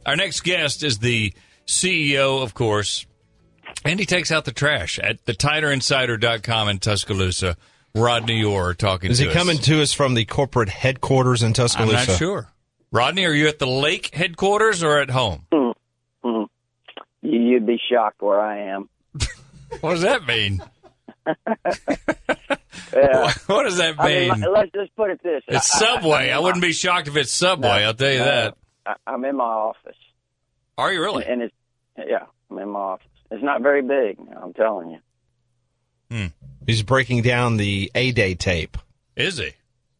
Our next guest is the CEO, of course, and he takes out the trash at thetitlerinsider.com in Tuscaloosa. Rodney Orr talking to us. Is he coming to us from the corporate headquarters in Tuscaloosa? I'm not sure. Rodney, are you at the lake headquarters or at home? Mm-hmm. You'd be shocked where I am. What does that mean? Yeah. What does that mean? I mean, let's just put it this. It's Subway. I wouldn't be shocked if it's Subway, I'll tell you that. I'm in my office. Are you really? And I'm in my office. It's not very big, I'm telling you. He's breaking down the A-Day tape. Is he? Is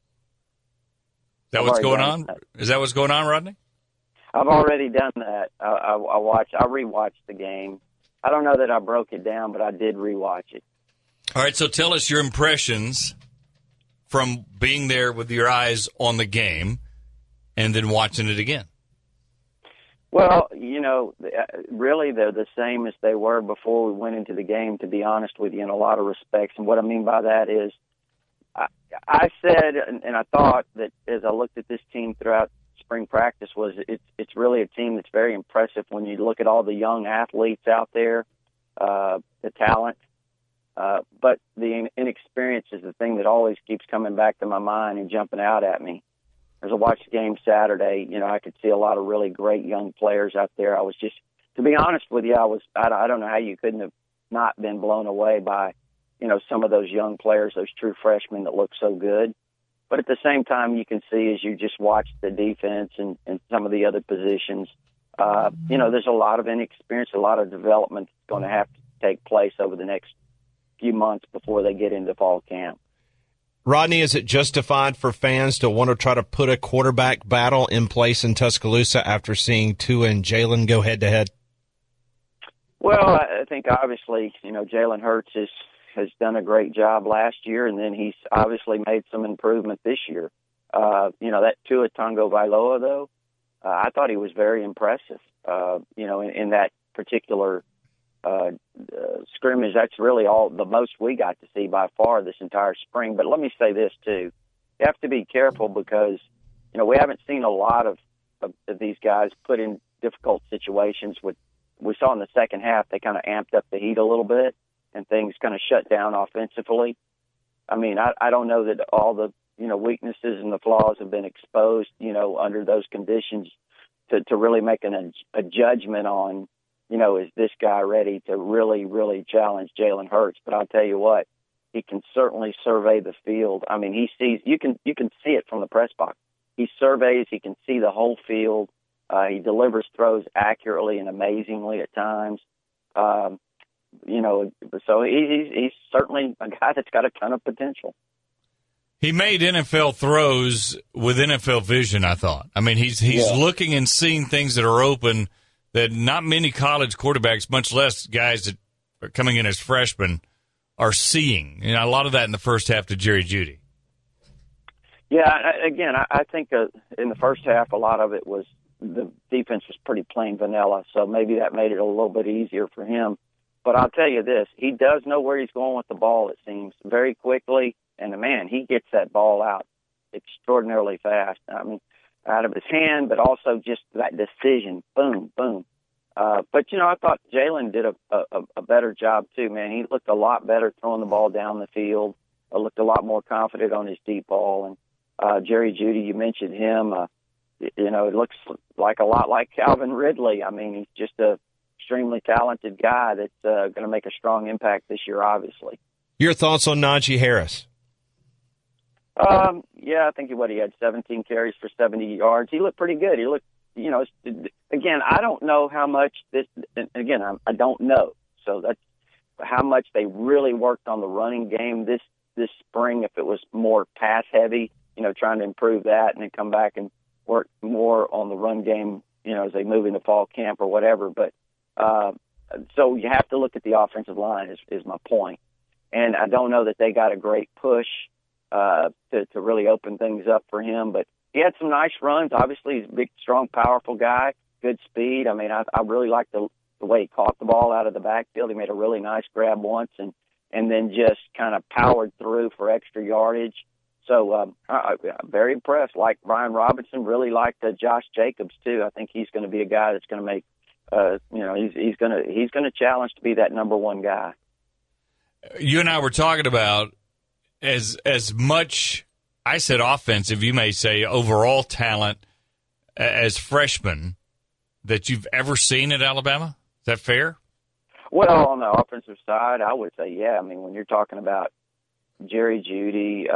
that what's going on? Is that what's going on, Rodney? I've already done that. I rewatched the game. I don't know that I broke it down, but I did rewatch it. All right, so tell us your impressions from being there with your eyes on the game and then watching it again. Well, really they're the same as they were before we went into the game, to be honest with you, in a lot of respects. And what I mean by that is I said, and I thought that as I looked at this team throughout spring practice, was it's really a team that's very impressive when you look at all the young athletes out there, the talent. But the inexperience is the thing that always keeps coming back to my mind and jumping out at me. As I watched the game Saturday, I could see a lot of really great young players out there. I was just, to be honest with you, I don't know how you couldn't have not been blown away by, some of those young players, those true freshmen that look so good. But at the same time, you can see as you just watch the defense and some of the other positions, there's a lot of inexperience, a lot of development that's going to have to take place over the next few months before they get into fall camp. Rodney, is it justified for fans to want to try to put a quarterback battle in place in Tuscaloosa after seeing Tua and Jalen go head-to-head? Well, I think obviously, Jalen Hurts has done a great job last year, and then he's obviously made some improvement this year. That Tua Tagovailoa, though, I thought he was very impressive, in that particular scrimmage. That's really the most we got to see by far this entire spring. But let me say this too: you have to be careful because we haven't seen a lot of these guys put in difficult situations. We saw in the second half they kind of amped up the heat a little bit and things kind of shut down offensively. I mean, I don't know that all the weaknesses and the flaws have been exposed under those conditions to really make a judgment on. Is this guy ready to really, really challenge Jalen Hurts? But I'll tell you what, he can certainly survey the field. I mean, he sees, you can see it from the press box. He surveys, he can see the whole field. He delivers throws accurately and amazingly at times. So he's certainly a guy that's got a ton of potential. He made NFL throws with NFL vision, I thought. I mean, he's looking and seeing things that are open that not many college quarterbacks, much less guys that are coming in as freshmen, are seeing. A lot of that in the first half to Jerry Jeudy. Yeah, again, I think in the first half, a lot of it was the defense was pretty plain vanilla, so maybe that made it a little bit easier for him. But I'll tell you this, he does know where he's going with the ball, it seems, very quickly. And, man, he gets that ball out extraordinarily fast. I mean, out of his hand, but also just that decision, boom, boom. But, I thought Jalen did a better job, too, man. He looked a lot better throwing the ball down the field, looked a lot more confident on his deep ball. And Jerry Jeudy, you mentioned him. It looks like a lot like Calvin Ridley. I mean, he's just a extremely talented guy that's going to make a strong impact this year, obviously. Your thoughts on Najee Harris? I think he had 17 carries for 70 yards. He looked pretty good. He looked, again, I don't know how much I don't know. So that's how much they really worked on the running game this spring. If it was more pass heavy, trying to improve that and then come back and work more on the run game, as they move into fall camp or whatever. But, so you have to look at the offensive line is my point. And I don't know that they got a great push to really open things up for him. But he had some nice runs. Obviously, he's a big, strong, powerful guy, good speed. I mean, I really liked the way he caught the ball out of the backfield. He made a really nice grab once and then just kind of powered through for extra yardage. So I'm very impressed. Like Brian Robinson, really liked Josh Jacobs too. I think he's going to be a guy that's going to make, he's going to challenge to be that number one guy. You and I were talking about as much, I said offensive, you may say overall talent as freshmen that you've ever seen at Alabama. Is that fair? Well, on the offensive side, I would say, yeah. I mean, when you're talking about Jerry Jeudy,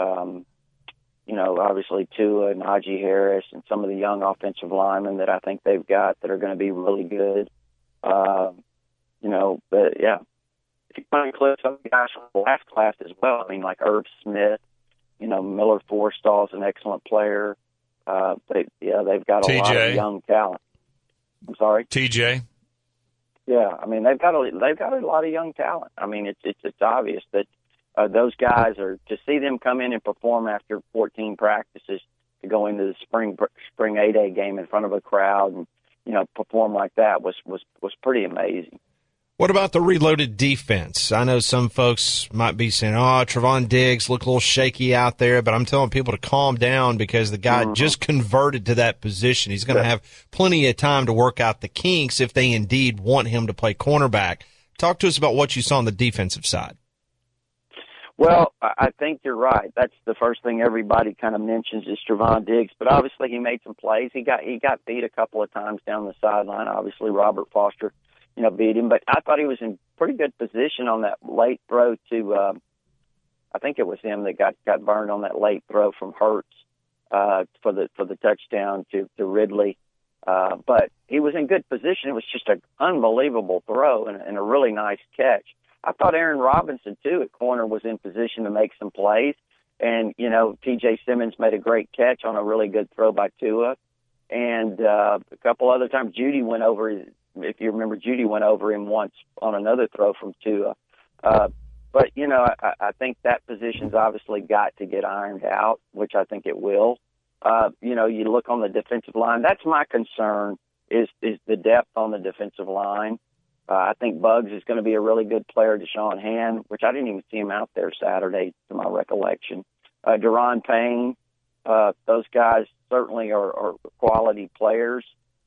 obviously Tua, Najee Harris, and some of the young offensive linemen that I think they've got that are going to be really good. But yeah, if you want to include some guys from the last class as well, I mean, like Irv Smith, Miller Forstall is an excellent player. They've got a lot of young talent. I'm sorry, TJ. Yeah, I mean they've got a lot of young talent. I mean it's obvious that those guys are, to see them come in and perform after 14 practices, to go into the spring A-Day game in front of a crowd and perform like that was pretty amazing. What about the reloaded defense? I know some folks might be saying, Trevon Diggs look a little shaky out there, but I'm telling people to calm down because the guy just converted to that position. He's going to have plenty of time to work out the kinks if they indeed want him to play cornerback. Talk to us about what you saw on the defensive side. Well, I think you're right. That's the first thing everybody kind of mentions is Trevon Diggs, but obviously he made some plays. He got beat a couple of times down the sideline. Obviously Robert Foster beat him, but I thought he was in pretty good position on that late throw to, I think it was him that got burned on that late throw from Hurts for the touchdown to Ridley. But he was in good position. It was just an unbelievable throw and a really nice catch. I thought Aaron Robinson, too, at corner was in position to make some plays. And, T.J. Simmons made a great catch on a really good throw by Tua. And a couple other times, Jeudy went over, if you remember, Jeudy went over him once on another throw from Tua. But, I think that position's obviously got to get ironed out, which I think it will. You look on the defensive line. That's my concern is the depth on the defensive line. I think Buggs is going to be a really good player. Deshaun Hand, which I didn't even see him out there Saturday, to my recollection. Deron Payne, those guys certainly are quality players.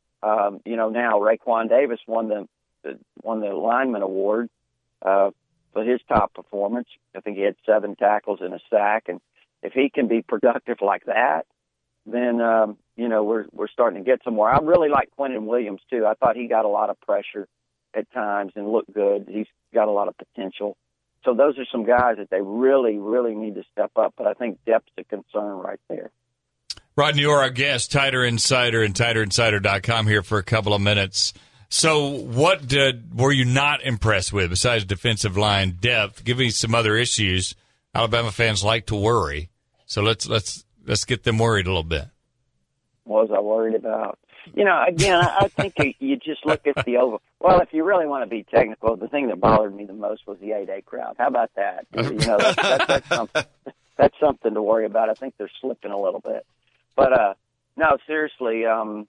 Now Raekwon Davis won the lineman award for his top performance. I think he had 7 tackles and a sack, and if he can be productive like that, then we're starting to get somewhere. I really like Quentin Williams too. I thought he got a lot of pressure at times and looked good. He's got a lot of potential. So those are some guys that they really, really need to step up. But I think depth's a concern right there. Rodney, you're our guest, Tighter Insider and TighterInsider.com here for a couple of minutes. So what were you not impressed with besides defensive line depth? Give me some other issues. Alabama fans like to worry. So let's get them worried a little bit. What was I worried about? Again, I think you just look at the over. Well, if you really want to be technical, the thing that bothered me the most was the 8A crowd. How about that? That's something to worry about. I think they're slipping a little bit. But, no, seriously, I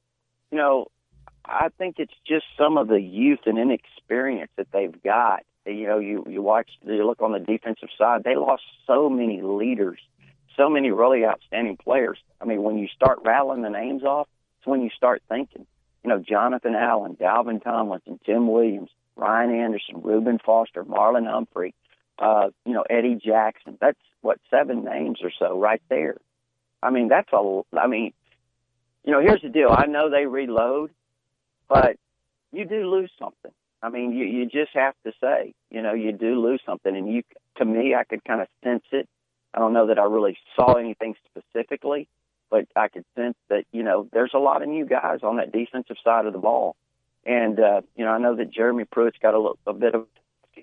think it's just some of the youth and inexperience that they've got. You look on the defensive side, they lost so many leaders, so many really outstanding players. I mean, when you start rattling the names off, it's when you start thinking. Jonathan Allen, Dalvin Tomlinson, Tim Williams, Ryan Anderson, Reuben Foster, Marlon Humphrey, Eddie Jackson. That's, 7 names or so right there. I mean, here's the deal. I know they reload, but you do lose something. I mean, you just have to say, you do lose something. And to me, I could kind of sense it. I don't know that I really saw anything specifically, but I could sense that, there's a lot of new guys on that defensive side of the ball. And, I know that Jeremy Pruitt's got a bit of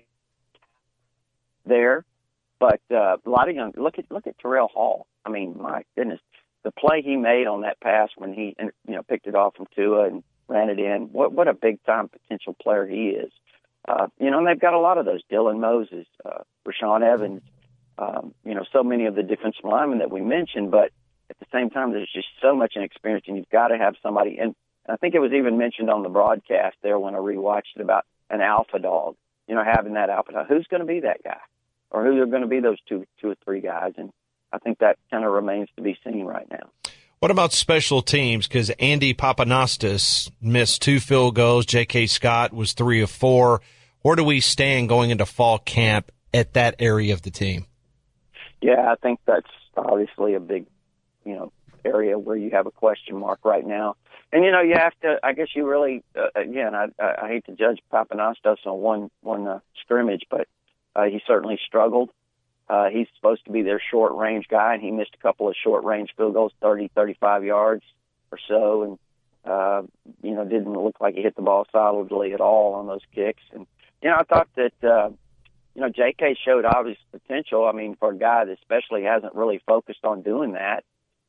there, but a lot of young, look at Terrell Hall. I mean, my goodness, the play he made on that pass when he, picked it off from Tua and ran it in, what a big time potential player he is. And they've got a lot of those, Dylan Moses, Rashaan Evans, so many of the defensive linemen that we mentioned, but at the same time, there's just so much inexperience, and you've got to have somebody. And I think it was even mentioned on the broadcast there when I rewatched it about an alpha dog, having that alpha dog. Who's going to be that guy? Or who are going to be those two or three guys? And, I think that kind of remains to be seen right now. What about special teams? Because Andy Papanastis missed 2 field goals. J.K. Scott was 3 of 4. Where do we stand going into fall camp at that area of the team? Yeah, I think that's obviously a big, area where you have a question mark right now. And, you have to, I guess you really, again, I hate to judge Papanastis on one scrimmage, but he certainly struggled. He's supposed to be their short-range guy, and he missed a couple of short-range field goals, 30, 35 yards or so, and, didn't look like he hit the ball solidly at all on those kicks. And, I thought that, J.K. showed obvious potential. I mean, for a guy that especially hasn't really focused on doing that,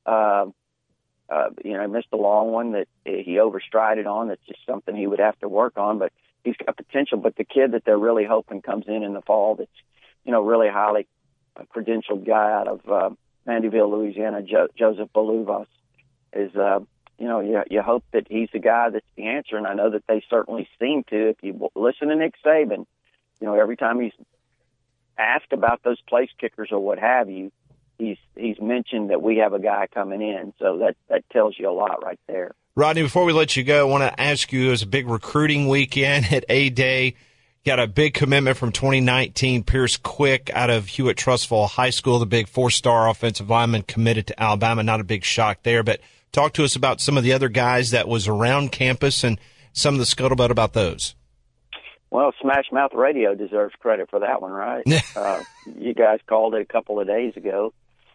he missed a long one that he overstrided on. That's just something he would have to work on, but he's got potential. But the kid that they're really hoping comes in the fall that's, really highly credentialed guy out of Mandeville, Louisiana, Joseph Boluvas, is, you hope that he's the guy that's the answer. And I know that they certainly seem to. If you listen to Nick Saban, every time he's asked about those place kickers or what have you, he's mentioned that we have a guy coming in. So that tells you a lot right there. Rodney, before we let you go, I want to ask you, it was a big recruiting weekend at A-Day. Got a big commitment from 2019, Pierce Quick out of Hewitt-Trussville High School, the big 4-star offensive lineman committed to Alabama. Not a big shock there, but talk to us about some of the other guys that was around campus and some of the scuttlebutt about those. Well, Smash Mouth Radio deserves credit for that one, right? You guys called it a couple of days ago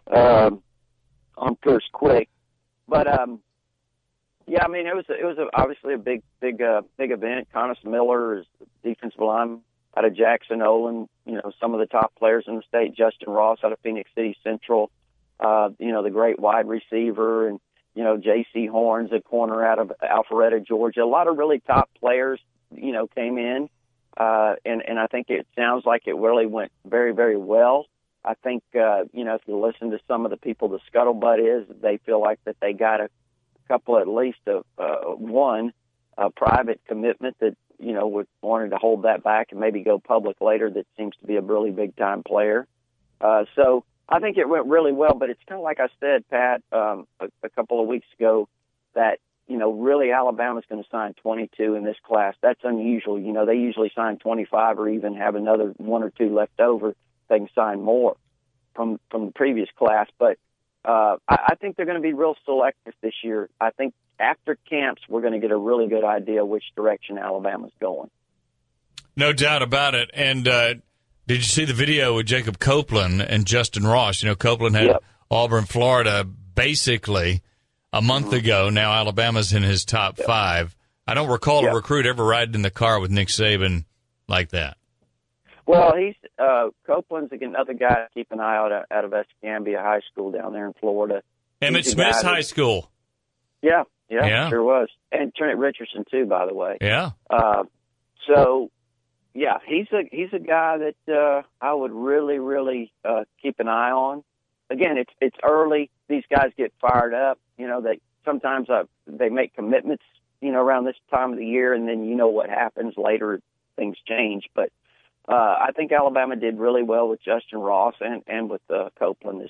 on Pierce Quick, but yeah, I mean it was obviously a big event. Connor Miller is defensive lineman out of Jackson Olin. Some of the top players in the state. Justin Ross out of Phoenix City Central. The great wide receiver, and J.C. Horns, a corner out of Alpharetta, Georgia. A lot of really top players, came in. And I think it sounds like it really went very, very well. I think, if you listen to some of the people, the scuttlebutt is they feel like that they got a couple, at least one private commitment that, wanted to hold that back and maybe go public later that seems to be a really big time player. So I think it went really well, but it's kind of like I said, Pat, a couple of weeks ago that, really Alabama's going to sign 22 in this class. That's unusual. They usually sign 25 or even have another 1 or 2 left over. They can sign more from the previous class. But I think they're going to be real selective this year. I think after camps, we're going to get a really good idea which direction Alabama's going. No doubt about it. And did you see the video with Jacob Copeland and Justin Ross? Copeland had Auburn, Florida, basically a month ago. Now Alabama's in his top 5. I don't recall a recruit ever riding in the car with Nick Saban like that. Well, he's Copeland's another guy to keep an eye out of Escambia High School down there in Florida. Emmett Smith's high school. Yeah, sure was. And Trent Richardson too, by the way. Yeah. So yeah, he's a guy that I would really, really keep an eye on. Again, it's early. These guys get fired up. They sometimes they make commitments, around this time of the year, and then what happens later. Things change. But I think Alabama did really well with Justin Ross and with Copeland